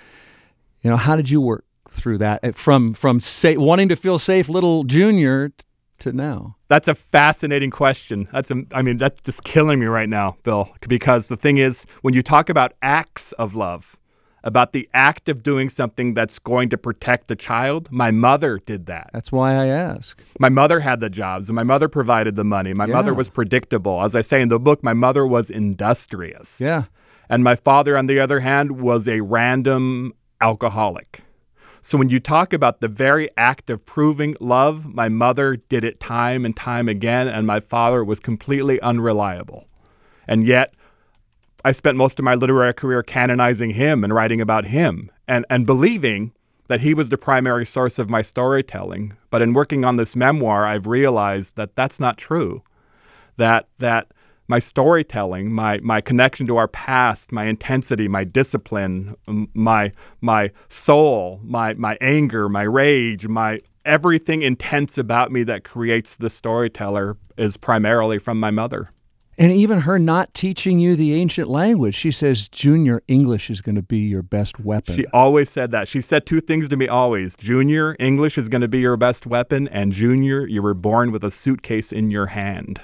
[SPEAKER 1] You know, how did you work through that from from say, wanting to feel safe, little Junior, to now?
[SPEAKER 9] That's a fascinating question. That's a, I mean, that's just killing me right now, Bill, because the thing is, when you talk about acts of love, about the act of doing something that's going to protect the child, my mother did that.
[SPEAKER 1] That's why I ask.
[SPEAKER 9] My mother had the jobs, and my mother provided the money. My
[SPEAKER 1] Yeah.
[SPEAKER 9] mother was predictable. As I say in the book, my mother was industrious.
[SPEAKER 1] Yeah.
[SPEAKER 9] And my father, on the other hand, was a random alcoholic. So when you talk about the very act of proving love, my mother did it time and time again, and my father was completely unreliable. And yet, I spent most of my literary career canonizing him and writing about him and, and believing that he was the primary source of my storytelling. But in working on this memoir, I've realized that that's not true, that that my storytelling, my my connection to our past, my intensity, my discipline, my my soul, my my anger, my rage, my everything intense about me that creates the storyteller is primarily from my mother.
[SPEAKER 1] And even her not teaching you the ancient language. She says, Junior, English is going to be your best weapon.
[SPEAKER 9] She always said that. She said two things to me always. Junior, English is going to be your best weapon, and Junior, you were born with a suitcase in your hand.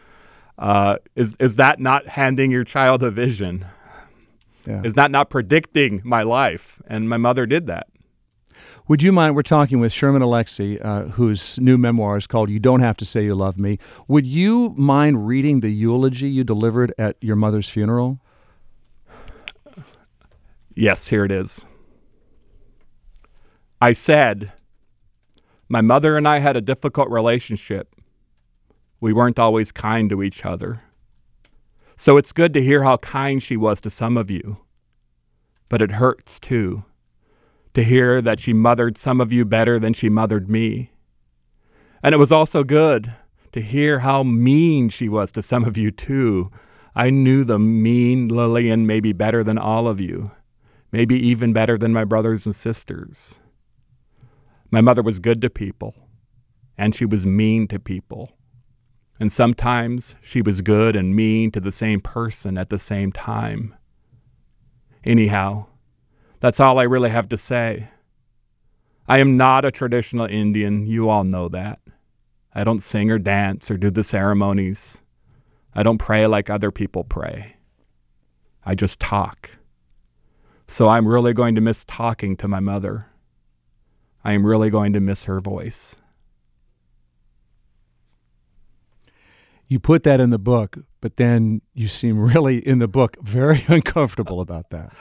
[SPEAKER 9] Uh, is is that not handing your child a vision?
[SPEAKER 1] Yeah.
[SPEAKER 9] Is that not predicting my life? And my mother did that.
[SPEAKER 1] Would you mind, we're talking with Sherman Alexie, uh, whose new memoir is called You Don't Have to Say You Love Me. Would you mind reading the eulogy you delivered at your mother's funeral?
[SPEAKER 9] Yes, here it is. I said, my mother and I had a difficult relationship. We weren't always kind to each other. So it's good to hear how kind she was to some of you. But it hurts, too, to hear that she mothered some of you better than she mothered me. And it was also good to hear how mean she was to some of you, too. I knew the mean Lillian maybe better than all of you, maybe even better than my brothers and sisters. My mother was good to people, and she was mean to people. And sometimes she was good and mean to the same person at the same time. Anyhow, that's all I really have to say. I am not a traditional Indian. You all know that. I don't sing or dance or do the ceremonies. I don't pray like other people pray. I just talk. So I'm really going to miss talking to my mother. I am really going to miss her voice.
[SPEAKER 1] You put that in the book, but then you seem really, in the book, very uncomfortable about that.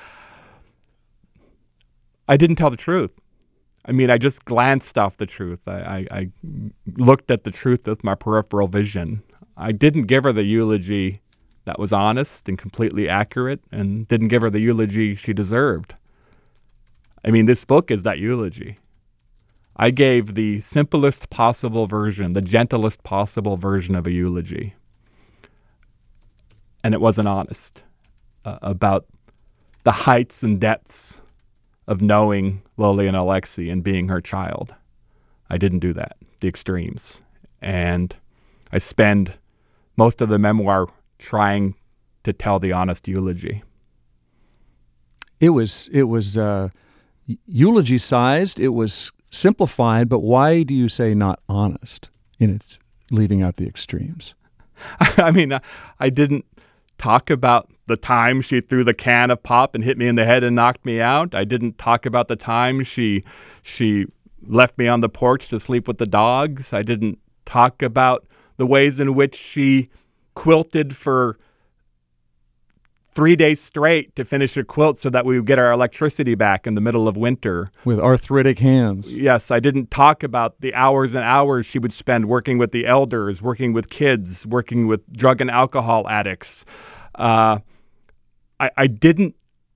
[SPEAKER 9] I didn't tell the truth. I mean, I just glanced off the truth. I, I, I looked at the truth with my peripheral vision. I didn't give her the eulogy that was honest and completely accurate, and didn't give her the eulogy she deserved. I mean, this book is that eulogy. I gave the simplest possible version, the gentlest possible version of a eulogy. And it wasn't honest uh, about the heights and depths of knowing Lillian Alexie and being her child. I didn't do that, the extremes. And I spend most of the memoir trying to tell the honest eulogy.
[SPEAKER 1] It was, it was uh, eulogy-sized, it was simplified, but why do you say not honest in its leaving out the extremes?
[SPEAKER 9] I mean, I, I didn't talk about the time she threw the can of pop and hit me in the head and knocked me out. I didn't talk about the time she she left me on the porch to sleep with the dogs. I didn't talk about the ways in which she quilted for three days straight to finish a quilt so that we would get our electricity back in the middle of winter.
[SPEAKER 1] With arthritic hands.
[SPEAKER 9] Yes, I didn't talk about the hours and hours she would spend working with the elders, working with kids, working with drug and alcohol addicts. Uh, I, I didn't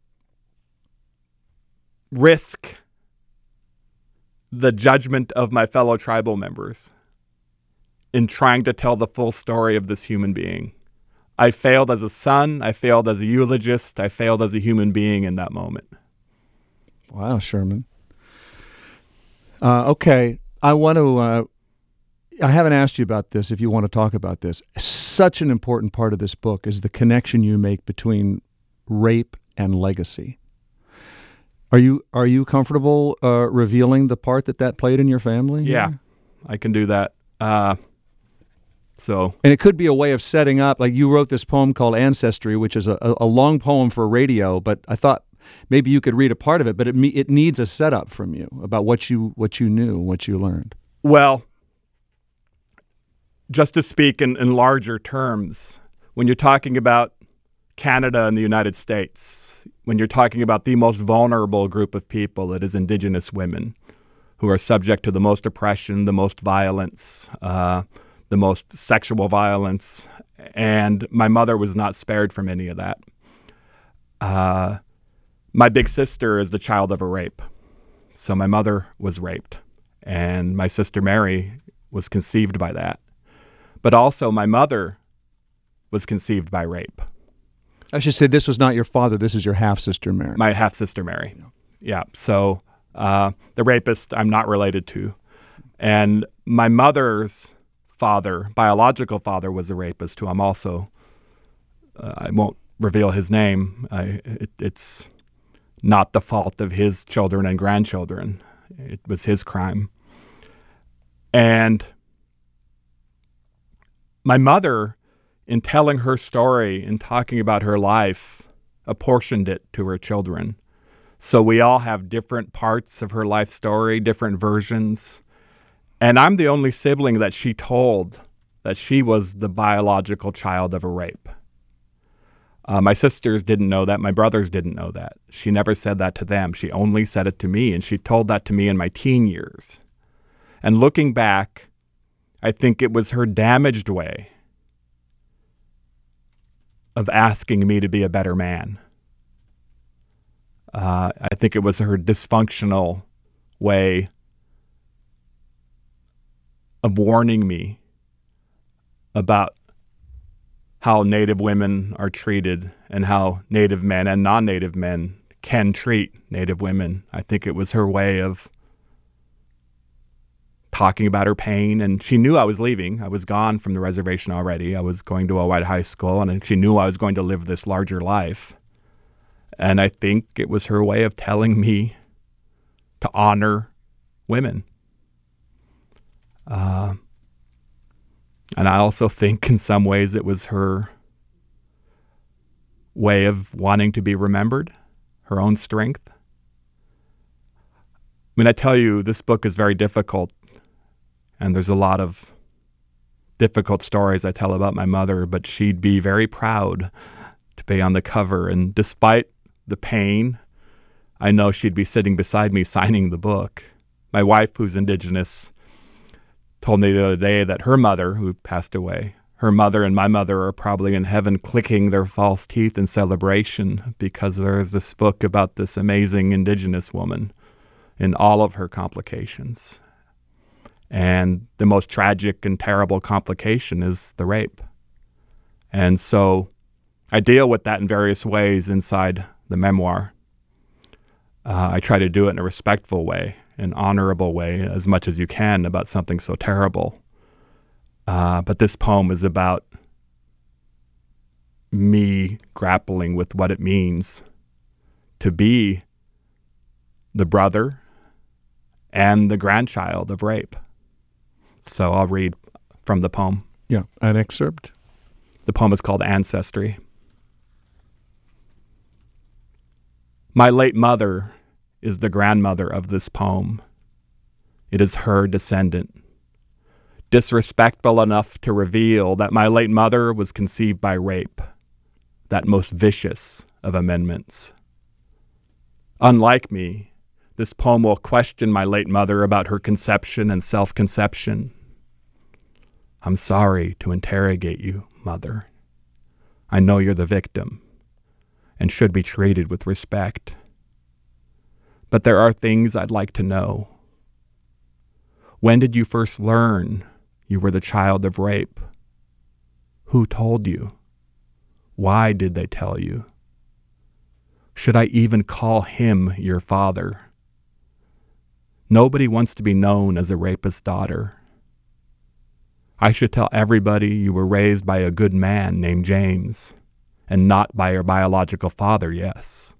[SPEAKER 9] risk the judgment of my fellow tribal members in trying to tell the full story of this human being. I failed as a son, I failed as a eulogist, I failed as a human being in that moment.
[SPEAKER 1] Wow, Sherman. Uh, okay, I want to, uh, I haven't asked you about this, if you want to talk about this. Such an important part of this book is the connection you make between rape and legacy. Are you are you comfortable uh, revealing the part that that played in your family?
[SPEAKER 9] Yeah, here? I can do that. Uh, so,
[SPEAKER 1] and it could be a way of setting up. Like you wrote this poem called "Ancestry," which is a, a long poem for radio. But I thought maybe you could read a part of it. But it it needs a setup from you about what you what you knew, what you learned.
[SPEAKER 9] Well, just to speak in, in larger terms, when you're talking about Canada and the United States, when you're talking about the most vulnerable group of people, it is Indigenous women who are subject to the most oppression, the most violence, uh, the most sexual violence, and my mother was not spared from any of that. Uh, my big sister is the child of a rape. So my mother was raped, and my sister Mary was conceived by that. But also my mother was conceived by rape.
[SPEAKER 1] I should say this was not your father. This is your half-sister, Mary.
[SPEAKER 9] My half-sister, Mary. Yeah. So uh, the rapist I'm not related to. And my mother's father, biological father, was a rapist who I'm also, uh, I won't reveal his name. I, it, it's not the fault of his children and grandchildren. It was his crime. And my mother, in telling her story and talking about her life, apportioned it to her children. So we all have different parts of her life story, different versions. And I'm the only sibling that she told that she was the biological child of a rape. Uh, my sisters didn't know that. My brothers didn't know that. She never said that to them. She only said it to me, and she told that to me in my teen years. And looking back, I think it was her damaged way of asking me to be a better man. Uh, I think it was her dysfunctional way of warning me about how Native women are treated and how Native men and non-Native men can treat Native women. I think it was her way of talking about her pain, and she knew I was leaving. I was gone from the reservation already. I was going to a white high school, and she knew I was going to live this larger life. And I think it was her way of telling me to honor women. Uh, and I also think in some ways it was her way of wanting to be remembered, her own strength. I mean, I tell you, this book is very difficult. And there's a lot of difficult stories I tell about my mother, but she'd be very proud to be on the cover. And despite the pain, I know she'd be sitting beside me signing the book. My wife, who's Indigenous, told me the other day that her mother, who passed away, her mother and my mother are probably in heaven clicking their false teeth in celebration because there's this book about this amazing Indigenous woman in all of her complications. And the most tragic and terrible complication is the rape. And so I deal with that in various ways inside the memoir. Uh, I try to do it in a respectful way, an honorable way, as much as you can about something so terrible. Uh, but this poem is about me grappling with what it means to be the brother and the grandchild of rape. So I'll read from the poem.
[SPEAKER 1] Yeah, an excerpt.
[SPEAKER 9] The poem is called Ancestry. My late mother is the grandmother of this poem. It is her descendant. disrespectful enough to reveal that my late mother was conceived by rape, that most vicious of amendments. Unlike me, this poem will question my late mother about her conception and self-conception. I'm sorry to interrogate you, Mother. I know you're the victim and should be treated with respect. But there are things I'd like to know. When did you first learn you were the child of rape? Who told you? Why did they tell you? Should I even call him your father? Nobody wants to be known as a rapist's daughter. I should tell everybody you were raised by a good man named James, and not by your biological father, yes.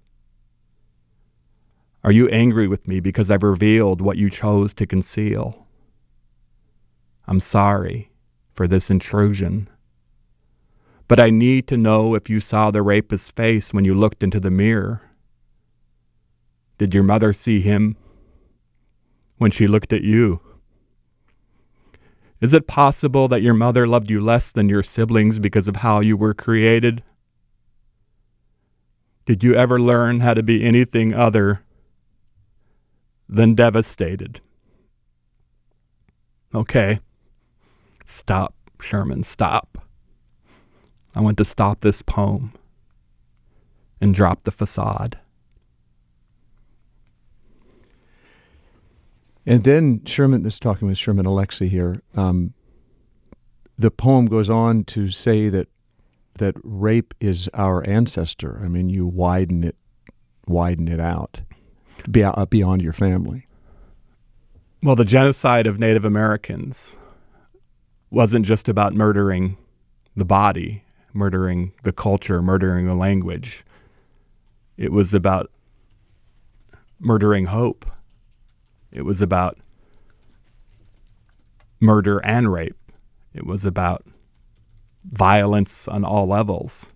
[SPEAKER 9] Are you angry with me because I've revealed what you chose to conceal? I'm sorry for this intrusion. But I need to know if you saw the rapist's face when you looked into the mirror. Did your mother see him when she looked at you? Is it possible that your mother loved you less than your siblings because of how you were created? Did you ever learn how to be anything other than devastated? Okay. Stop, Sherman, stop. I want to stop this poem and drop the facade.
[SPEAKER 1] And then Sherman, this is talking with Sherman Alexie here, um, the poem goes on to say that that rape is our ancestor. I mean, you widen it, widen it out beyond, beyond your family.
[SPEAKER 9] Well, the genocide of Native Americans wasn't just about murdering the body, murdering the culture, murdering the language. It was about murdering hope. It was about murder and rape. It was about violence on all levels.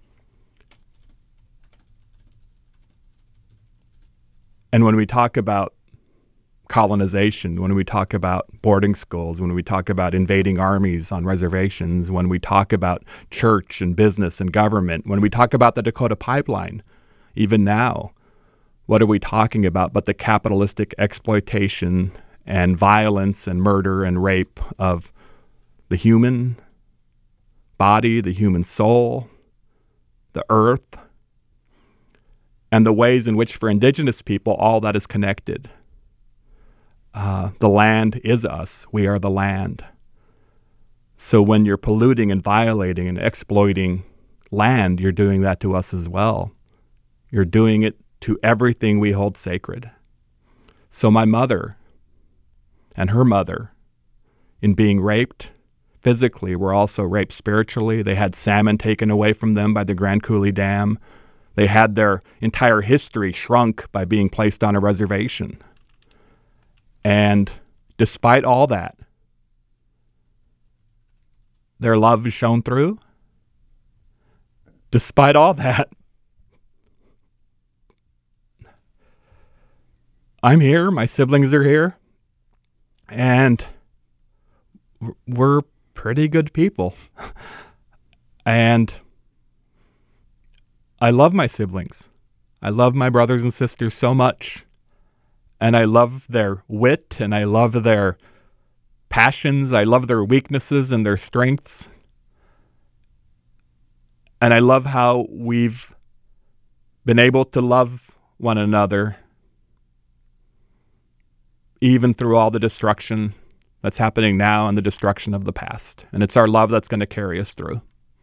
[SPEAKER 9] And when we talk about colonization, when we talk about boarding schools, when we talk about invading armies on reservations, when we talk about church and business and government, when we talk about the Dakota Pipeline, even now, what are we talking about but the capitalistic exploitation and violence and murder and rape of the human body, the human soul, the earth, and the ways in which for indigenous people all that is connected. Uh, the land is us. We are the land. So when you're polluting and violating and exploiting land, you're doing that to us as well. You're doing it to everything we hold sacred. So my mother and her mother, in being raped physically, were also raped spiritually. They had salmon taken away from them by the Grand Coulee Dam. They had their entire history shrunk by being placed on a reservation. And despite all that, their love shone through. Despite all that, I'm here, my siblings are here, and we're pretty good people. And I love my siblings. I love my brothers and sisters so much. And I love their wit, and I love their passions. I love their weaknesses and their strengths. And I love how we've been able to love one another even through all the destruction that's happening now and the destruction of the past. And it's our love that's going to carry us through.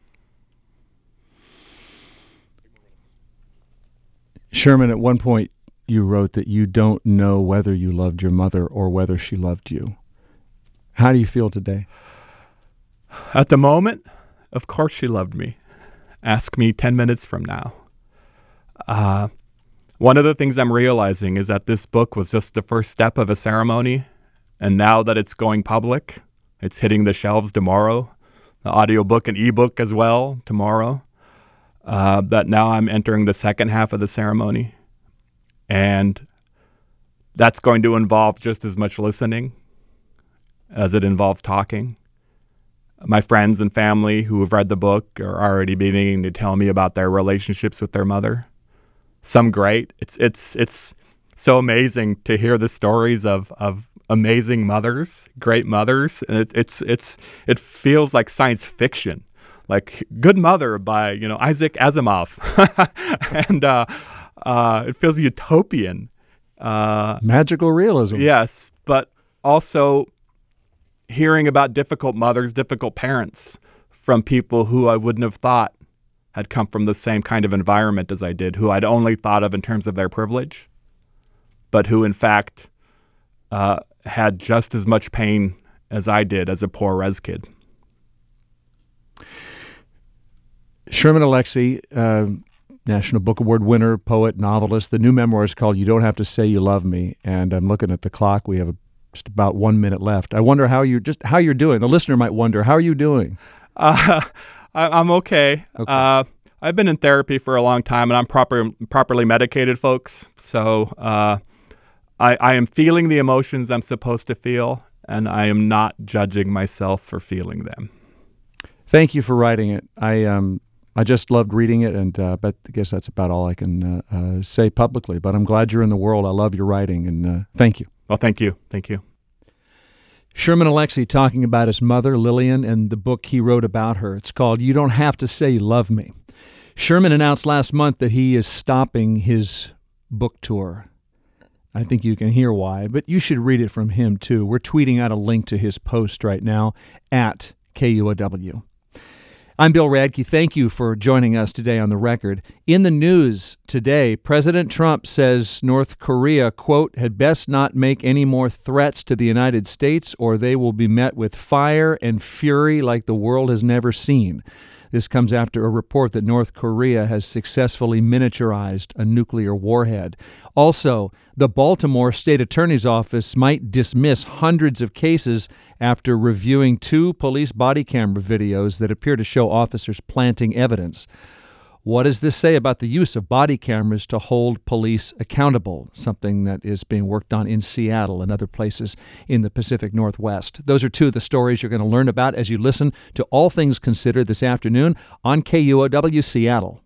[SPEAKER 1] Sherman, at one point you wrote that you don't know whether you loved your mother or whether she loved you. How do you feel today?
[SPEAKER 9] At the moment, of course she loved me. Ask me ten minutes from now. Uh, one of the things I'm realizing is that this book was just the first step of a ceremony. And now that it's going public, it's hitting the shelves tomorrow, the audiobook and ebook as well tomorrow, uh, that now I'm entering the second half of the ceremony. And that's going to involve just as much listening as it involves talking. My friends and family who have read the book are already beginning to tell me about their relationships with their mother. Some great. It's it's it's so amazing to hear the stories of, of amazing mothers, great mothers. And it, it's it's it feels like science fiction, like Good Mother by you know Isaac Asimov, and uh, uh, it feels utopian. Uh,
[SPEAKER 1] Magical realism.
[SPEAKER 9] Yes, but also hearing about difficult mothers, difficult parents from people who I wouldn't have thought had come from the same kind of environment as I did, who I'd only thought of in terms of their privilege, but who in fact uh, had just as much pain as I did as a poor res kid.
[SPEAKER 1] Sherman Alexie, uh, National Book Award winner, poet, novelist. The new memoir is called You Don't Have to Say You Love Me, and I'm looking at the clock. We have a, just about one minute left. I wonder how you just how you're doing. The listener might wonder, how are you doing?
[SPEAKER 9] Uh, I, I'm okay.
[SPEAKER 1] okay.
[SPEAKER 9] Uh, I've been in therapy for a long time, and I'm proper, properly medicated, folks. So uh, I, I am feeling the emotions I'm supposed to feel, and I am not judging myself for feeling them.
[SPEAKER 1] Thank you for writing it. I um I just loved reading it, and uh, but I guess that's about all I can uh, uh, say publicly. But I'm glad you're in the world. I love your writing, and uh, thank you.
[SPEAKER 9] Well, thank you. Thank you.
[SPEAKER 1] Sherman Alexie talking about his mother, Lillian, and the book he wrote about her. It's called You Don't Have to Say You Love Me. Sherman announced last month that he is stopping his book tour. I think you can hear why, but you should read it from him, too. We're tweeting out a link to his post right now at K U O W. I'm Bill Radke. Thank you for joining us today on The Record. In the news today, President Trump says North Korea, quote, had best not make any more threats to the United States or they will be met with fire and fury like the world has never seen. This comes after a report that North Korea has successfully miniaturized a nuclear warhead. Also, the Baltimore State Attorney's Office might dismiss hundreds of cases after reviewing two police body camera videos that appear to show officers planting evidence. What does this say about the use of body cameras to hold police accountable, something that is being worked on in Seattle and other places in the Pacific Northwest? Those are two of the stories you're going to learn about as you listen to All Things Considered this afternoon on K U O W Seattle.